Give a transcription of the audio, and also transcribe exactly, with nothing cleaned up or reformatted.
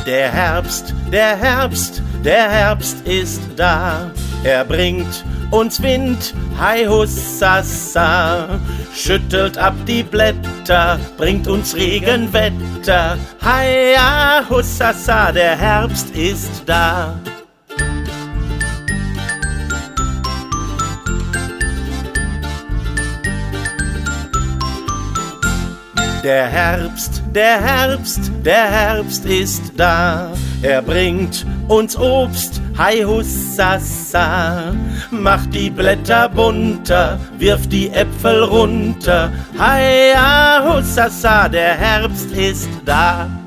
Der Herbst, der Herbst, der Herbst ist da. Er bringt uns Wind, hei hussasa. Schüttelt ab die Blätter, bringt uns Regenwetter. Hei ja hussasa, der Herbst ist da. Der Herbst, der Herbst, der Herbst ist da. Er bringt uns Obst, hei hussasa. Macht die Blätter bunter, wirft die Äpfel runter. Hei ja hussasa, der Herbst ist da.